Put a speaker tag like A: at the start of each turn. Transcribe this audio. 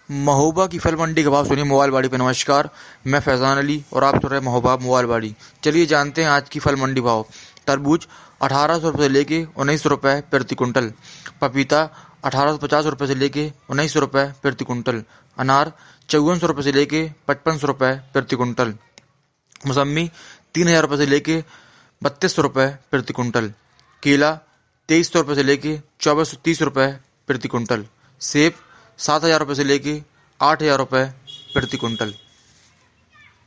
A: महोबा की फल मंडी के भाव सुनिए मोबाइल बाड़ी पे। नमस्कार, मैं फैजान अली और आप सुन रहे हैं महोबा मोबाइल बाड़ी। चलिए जानते हैं आज की फल मंडी भाव। तरबूज 1800 रुपये से लेके 1900 रुपये प्रति कुंटल। पपीता 1850 रुपये से लेके 1900 रुपये प्रति कुंटल। अनार 5400 रुपये से लेके 5500 रुपये प्रति कुंटल। मौसम्मी 3000 रुपये से लेके 3200 रुपये प्रति कुंटल। केला 2300 रुपये से लेके 2430 रुपये प्रति कुंटल। सेब 7000 रुपये से लेके 8000 रुपये प्रति कुंटल।